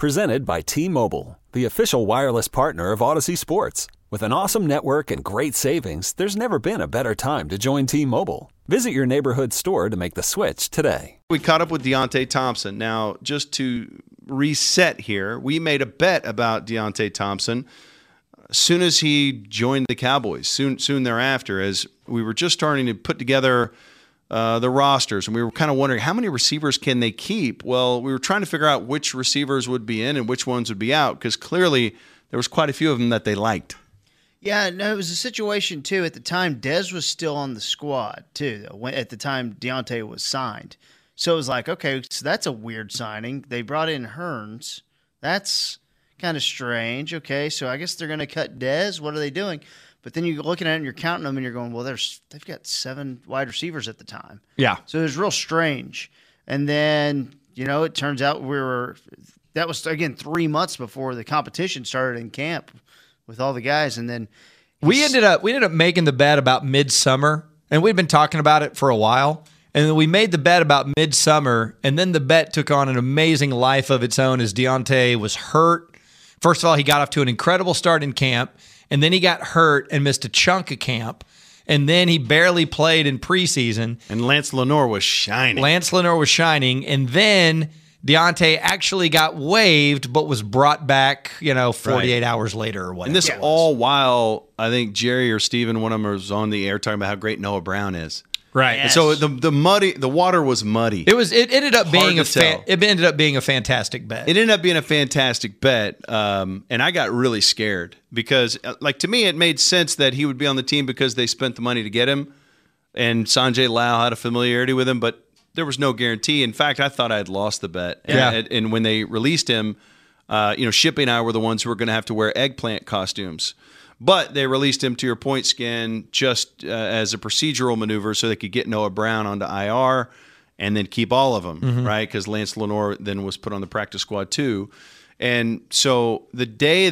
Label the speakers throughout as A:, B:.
A: Presented by T-Mobile, the official wireless partner of Odyssey Sports. With an awesome network and great savings, there's never been a better time to join T-Mobile. Visit your neighborhood store to make the switch today.
B: We caught up with Deonte Thompson. Now, just to reset here, we made a bet about Deonte Thompson as soon as he joined the Cowboys, soon thereafter, as we were just starting to put together the rosters, and we were kind of wondering how many receivers can they keep. Well, we were trying to figure out which receivers would be in and which ones would be out, because clearly there was quite a few of them that they liked.
C: Yeah, no, it was a situation, too. At the time, Dez was still on the squad, too, at the time Deonte was signed. So it was like, okay, so that's a weird signing. They brought in Hearns. That's kind of strange. Okay, so I guess they're going to cut Dez. What are they doing? But then you're looking at it and you're counting them and you're going, well, they've got 7 wide receivers at the time.
D: Yeah.
C: So it was real strange. And then, it turns out that was, again, 3 months before the competition started in camp with all the guys. And then
D: we ended up making the bet about midsummer, and we'd been talking about it for a while. And then we made the bet about midsummer, and then the bet took on an amazing life of its own as Deonte was hurt. First of all, he got off to an incredible start in camp, and then he got hurt and missed a chunk of camp, and then he barely played in preseason.
B: And Lance Lenoir was shining.
D: And then Deonte actually got waived, but was brought back, 48 hours later or whatever.
B: And this all while, I think Jerry or Steven, one of them was on the air talking about how great Noah Brown is.
D: Right.
C: Yes.
B: And so the water was muddy.
D: It ended up being a fantastic bet.
B: It ended up being a fantastic bet, and I got really scared because, to me, it made sense that he would be on the team because they spent the money to get him, and Sanjay Lal had a familiarity with him, but there was no guarantee. In fact, I thought I had lost the bet.
D: Yeah.
B: And when they released him, Shippy and I were the ones who were going to have to wear eggplant costumes. But they released him, to your point, Skin, just as a procedural maneuver so they could get Noah Brown onto IR and then keep all of them, right? Because Lance Lenoir then was put on the practice squad too. And so the day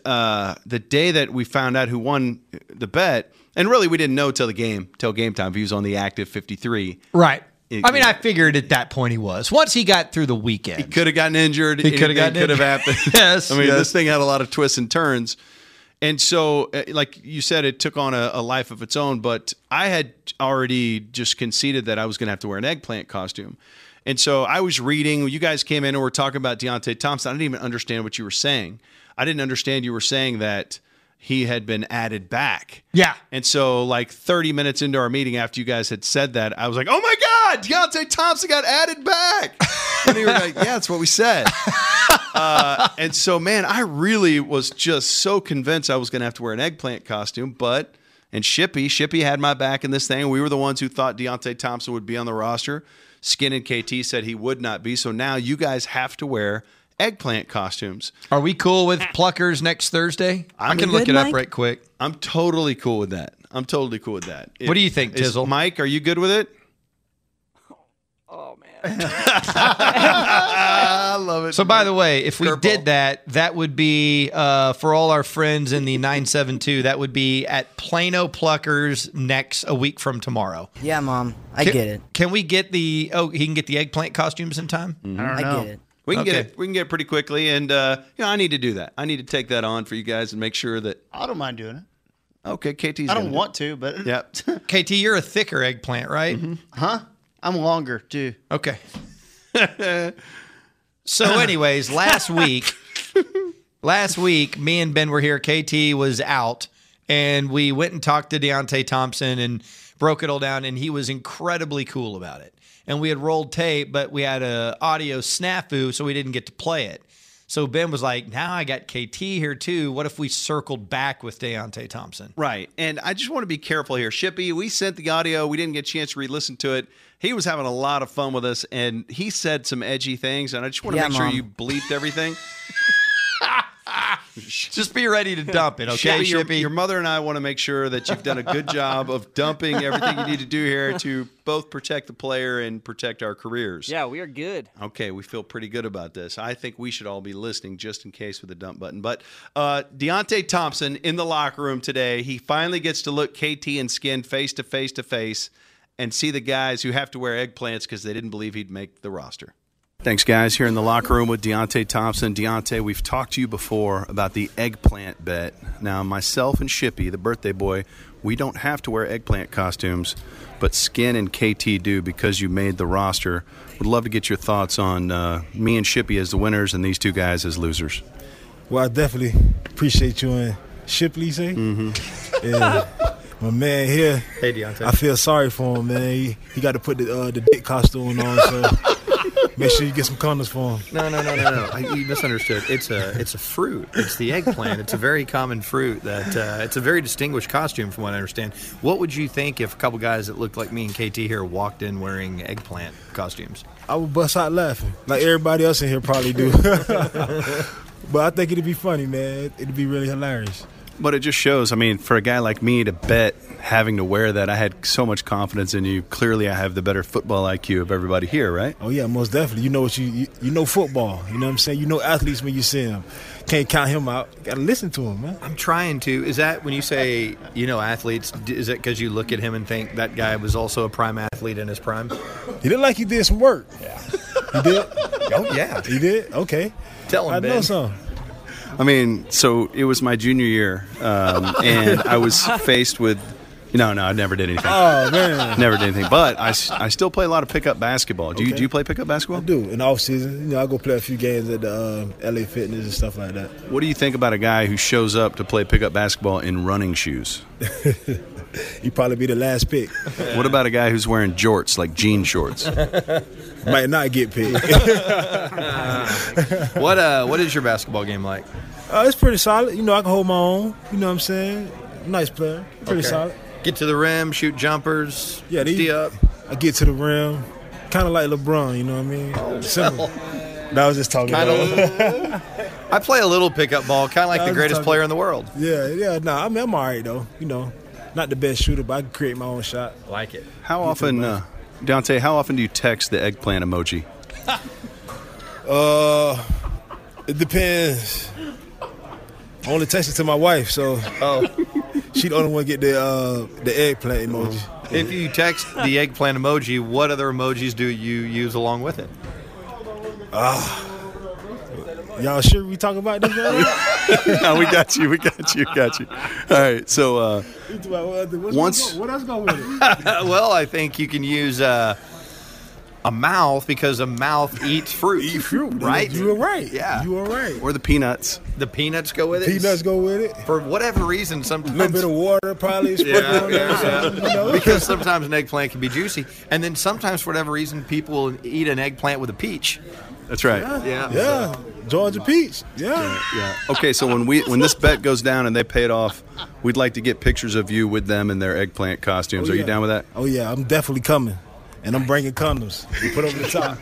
B: that we found out who won the bet, and really we didn't know till game time if he was on the active 53.
D: Right. I figured at that point he was. Once he got through the weekend.
B: He could have gotten injured.
D: It could have
B: happened.
D: Yes.
B: This thing had a lot of twists and turns. And so, like you said, it took on a life of its own, but I had already just conceded that I was going to have to wear an eggplant costume. And so I was reading. You guys came in and were talking about Deonte Thompson. I didn't even understand what you were saying. I didn't understand you were saying that he had been added back.
D: Yeah.
B: And so, 30 minutes into our meeting after you guys had said that, I was like, oh, my God, Deonte Thompson got added back. And you were like, yeah, that's what we said. And so, man, I really was just so convinced I was going to have to wear an eggplant costume. And Shippy had my back in this thing. We were the ones who thought Deonte Thompson would be on the roster. Skin and KT said he would not be. So now you guys have to wear eggplant costumes.
D: Are we cool with Pluckers next Thursday? I can look it up right quick.
B: I'm totally cool with that.
D: What do you think, Tizzle?
B: Mike, are you good with it?
E: Oh, man.
B: I love it.
D: So, by the way, if we did that would be, for all our friends in the 972, that would be at Plano Pluckers a week from tomorrow.
E: Yeah, Mom. I get it.
D: Can we get he can get the eggplant costumes in time?
C: I don't know.
E: I get it.
B: We can get it. We can get it pretty quickly, and I need to do that. I need to take that on for you guys and make sure that.
C: I don't mind doing it.
B: Okay, KT's.
C: I don't want to, but
B: Yep.
D: KT, you're a thicker eggplant, right?
B: Mm-hmm.
C: Huh? I'm longer too.
D: Okay. So, anyways, last week, me and Ben were here. KT was out, and we went and talked to Deonte Thompson and broke it all down, and he was incredibly cool about it. And we had rolled tape, but we had a audio snafu, so we didn't get to play it. So Ben was like, now I got KT here too. What if we circled back with Deonte Thompson?
B: Right. And I just want to be careful here. Shippy, we sent the audio. We didn't get a chance to re-listen to it. He was having a lot of fun with us, and he said some edgy things, and I just want to make sure you bleeped everything.
D: Just be ready to dump it, okay,
B: Shippy? Your mother and I want to make sure that you've done a good job of dumping everything you need to do here to both protect the player and protect our careers.
F: Yeah, we are good.
B: Okay, we feel pretty good about this. I think we should all be listening just in case with the dump button. But Deonte Thompson in the locker room today, he finally gets to look KT and Skin face to face and see the guys who have to wear eggplants because they didn't believe he'd make the roster. Thanks, guys. Here in the locker room with Deontay Thompson. Deontay, we've talked to you before about the eggplant bet. Now, myself and Shippy, the birthday boy, we don't have to wear eggplant costumes, but Skin and KT do because you made the roster. Would love to get your thoughts on me and Shippy as the winners and these two guys as losers.
F: Well, I definitely appreciate you and Shipley, say. Mm-hmm. Yeah. My man here,
D: Hey, Deontay.
F: I feel sorry for him, man. He got to put the dick costume on, so make sure you get some condoms for him.
D: No. You misunderstood. It's a fruit. It's the eggplant. It's a very common fruit. It's a very distinguished costume, from what I understand. What would you think if a couple guys that looked like me and KT here walked in wearing eggplant costumes?
F: I would bust out laughing, like everybody else in here probably do. But I think it'd be funny, man. It'd be really hilarious.
B: But it just shows, I mean, for a guy like me to bet having to wear that, I had so much confidence in you. Clearly, I have the better football IQ of everybody here, right?
F: Oh, yeah, most definitely. You know what you know football. You know what I'm saying? You know athletes when you see them. Can't count him out. Got to listen to him, man.
D: I'm trying to. Is that when you say, athletes, is it because you look at him and think that guy was also a prime athlete in his prime?
F: He looked like he did some work. Yeah. He did?
D: Oh, yeah.
F: He did? Okay.
D: Tell him,
F: I
D: Ben.
F: know some.
B: I mean, so it was my junior year, and I was faced with No, I never did anything.
F: Oh, man.
B: Never did anything. But I still play a lot of pickup basketball. Do
F: Okay.
B: you play pickup basketball?
F: I do. In the off season, I go play a few games at the LA Fitness and stuff like that.
B: What do you think about a guy who shows up to play pickup basketball in running shoes?
F: He'd probably be the last pick.
B: What about a guy who's wearing jorts, like jean shorts?
F: Might not get picked.
D: What is your basketball game like?
F: It's pretty solid. I can hold my own. You know what I'm saying? Nice player. Pretty solid.
D: Get to the rim, shoot jumpers,
F: Yeah,
D: D up.
F: I get to the rim. Kind of like LeBron, you know what I mean? Similar. I was just talking about
D: I play a little pickup ball, kind of like
F: I
D: the
F: was
D: greatest
F: talking-
D: player in the world.
F: Yeah. Nah, I'm all right, though. Not the best shooter, but I can create my own shot.
D: Like it.
B: How often, Dante, how often do you text the eggplant emoji?
F: It depends. I only text it to my wife, so she the only one get the eggplant emoji.
D: If you text the eggplant emoji, what other emojis do you use along with it?
F: Y'all sure we talk about this, man?
B: No, we got you. All right, so
F: What else go with it?
D: Well, I think you can use a mouth because a mouth eats fruit. Right?
F: You were right.
D: Yeah.
F: You were right.
B: or the peanuts.
D: The peanuts go with it.
F: Peanuts go with it.
D: For whatever reason, sometimes.
F: A little bit of water probably sprinkled on there or something,
D: Because sometimes an eggplant can be juicy. And then sometimes, for whatever reason, people will eat an eggplant with a peach.
B: That's right.
F: Yeah. Georgia peach. Yeah.
B: Yeah. Okay, so when this bet goes down and they pay it off, we'd like to get pictures of you with them in their eggplant costumes. Are you down with that?
F: Oh, yeah. I'm definitely coming. And I'm bringing condoms. We put over the top.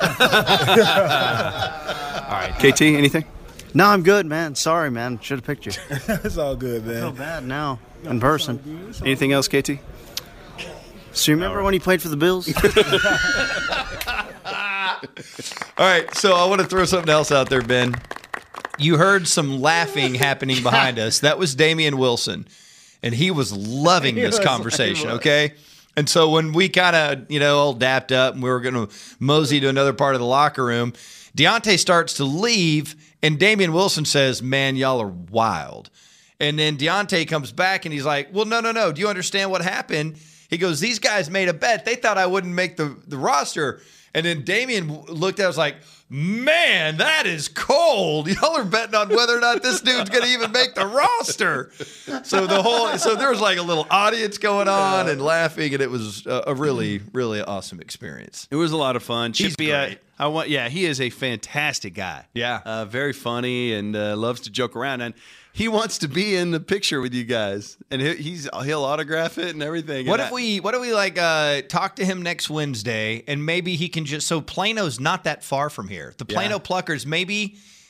B: KT, anything?
C: No, I'm good, man. Sorry, man. Should have picked you.
F: It's all good,
C: I feel
F: man.
C: bad now in person.
B: Anything else, KT?
C: So you remember when he played for the Bills?
D: All right, so I want to throw something else out there, Ben. You heard some laughing happening behind us. That was Damian Wilson, and he was loving this conversation, okay? And so when we kind of, all dapped up and we were going to mosey to another part of the locker room, Deontay starts to leave, and Damian Wilson says, "Man, y'all are wild." And then Deontay comes back, and he's like, "Well, no. Do you understand what happened?" He goes, "These guys made a bet. They thought I wouldn't make the roster." And then Damian looked at us like, "Man, that is cold. Y'all are betting on whether or not this dude's going to even make the roster." So there was like a little audience going on and laughing, and it was a really, really awesome experience.
B: It was a lot of fun.
D: He's
B: Chippy,
D: great.
B: he is a fantastic guy.
D: Yeah.
B: Very funny and loves to joke around. And he wants to be in the picture with you guys. And he'll autograph it and everything.
D: What
B: And
D: if we talk to him next Wednesday, and maybe he can so Plano's not that far from here. The Plano Pluckers, maybe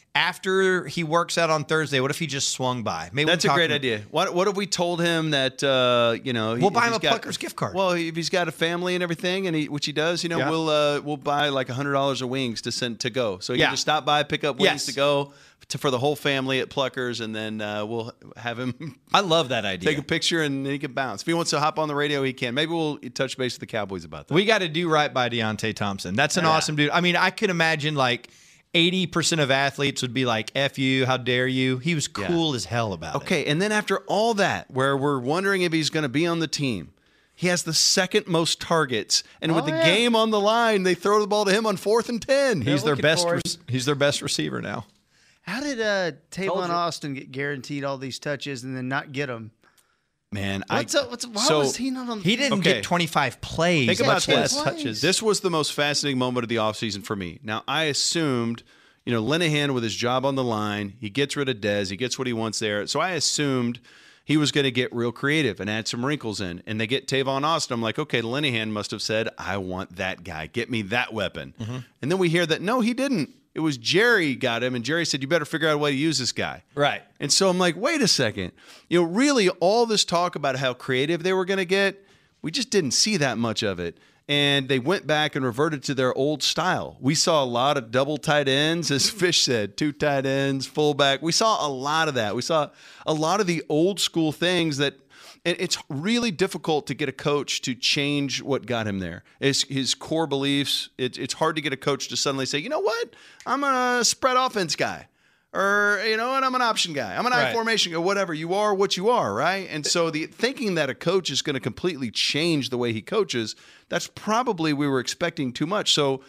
D: after he works out on Thursday, what if he just swung by? Maybe
B: that's a great idea. What if we told him that
D: we'll buy him a Pluckers gift card?
B: Well, if he's got a family and everything, and which he does, we'll buy like $100 of wings to send to go. So he can just stop by, pick up wings to go for the whole family at Pluckers, and then we'll have him.
D: I love that idea.
B: Take a picture and he can bounce. If he wants to hop on the radio, he can. Maybe we'll touch base with the Cowboys about that.
D: We got to do right by Deontay Thompson. That's an awesome dude. I mean, I could imagine like 80% of athletes would be like, F you, how dare you? He was cool as hell about it.
B: Okay, and then after all that, where we're wondering if he's going to be on the team, he has the second most targets, and with the game on the line, they throw the ball to him on 4th and 10.
D: He's their best receiver now.
C: How did Tavon Austin get guaranteed all these touches and then not get them?
B: Man,
C: why was he not on the team?
D: He didn't get 25 plays.
B: Think about
D: less
B: this.
D: touches.
B: This was the most fascinating moment of the offseason for me. Now, I assumed, Linehan with his job on the line, he gets rid of Dez, he gets what he wants there. So I assumed he was going to get real creative and add some wrinkles in. And they get Tavon Austin. I'm like, okay, Linehan must have said, I want that guy. Get me that weapon. Mm-hmm. And then we hear that, no, he didn't. It was Jerry got him, and Jerry said, you better figure out a way to use this guy.
D: Right.
B: And so I'm like, wait a second. Really all this talk about how creative they were going to get, we just didn't see that much of it. And they went back and reverted to their old style. We saw a lot of double tight ends, as Fish said, 2 tight ends, fullback. We saw a lot of that. We saw a lot of the old school things that – and it's really difficult to get a coach to change what got him there. His core beliefs. It's hard to get a coach to suddenly say, you know what, I'm a spread offense guy. Or, you know what, I'm an option guy. I'm an I formation guy, whatever. You are what you are, right? And so the thinking that a coach is going to completely change the way he coaches, that's probably we were expecting too much. So,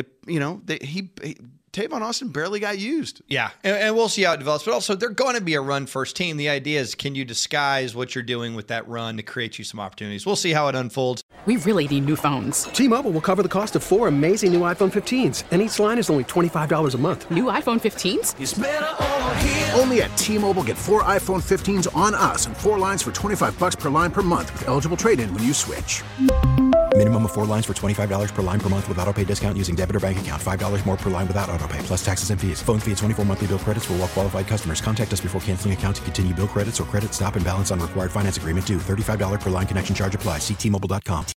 B: Tavon Austin barely got used.
D: Yeah, and we'll see how it develops. But also, they're going to be a run-first team. The idea is, can you disguise what you're doing with that run to create you some opportunities? We'll see how it unfolds.
G: We really need new phones.
H: T-Mobile will cover the cost of 4 amazing new iPhone 15s, and each line is only $25 a month.
G: New iPhone 15s?
I: It's better over here. Only at T-Mobile, get 4 iPhone 15s on us and 4 lines for $25 per line per month with eligible trade-in when you switch.
J: Minimum of 4 lines for $25 per line per month with autopay discount using debit or bank account. $5 more per line without autopay, plus taxes and fees. Phone fee at 24 monthly bill credits for well-qualified customers. Contact us before canceling account to continue bill credits or credit stop and balance on required finance agreement due. $35 per line connection charge applies. See T-Mobile.com.